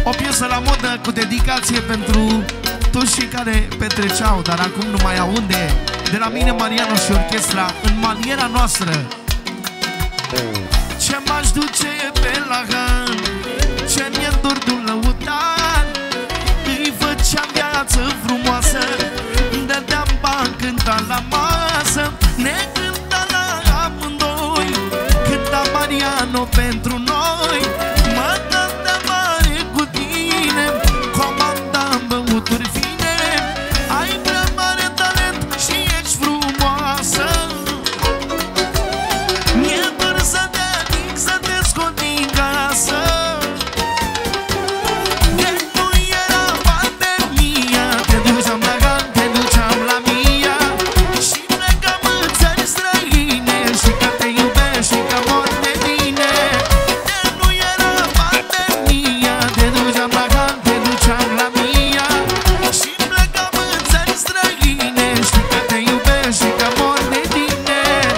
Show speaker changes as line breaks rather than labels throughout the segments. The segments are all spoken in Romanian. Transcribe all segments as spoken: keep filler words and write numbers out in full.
O piesă la modă cu dedicație pentru toți cei care petreceau, dar acum nu mai aunde. De la mine, Mariano și orchestra, în maniera noastră. Ce m-aș duce pe la gân, ce mi-e dor de un lăutar, îi făceam viață frumoasă, îmi dădeam bani, cânta la masă, ne cânta la amândoi, cânta Mariano pentru noi. Mă dăm de mare cu tine, comandam băuturi fine, ai prea mare talent și ești frumoasă. Mi-e dor să te ating, să te scot din casă. De nu era pandemia, te duceam la gan, te duceam la mia, și plecam în țări străine, și că te iubesc și că mor de tine. De nu era pandemia, te duceam la gan, te duceam la mia, și plecam în țări străine, și că te iubesc și că mor de tine.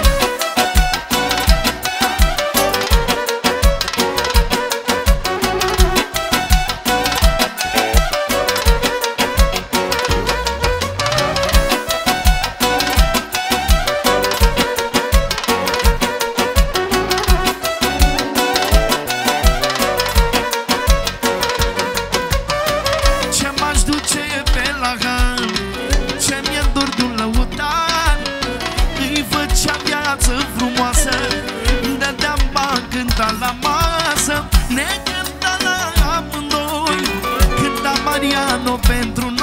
Ce m-aș duce pe la gân, ce mi-e dor de un lăutar, îi făceam viață frumoasă, îmi dădeam bani, cânta la masă, ne cânta la amândoi, cânta Mariano pentru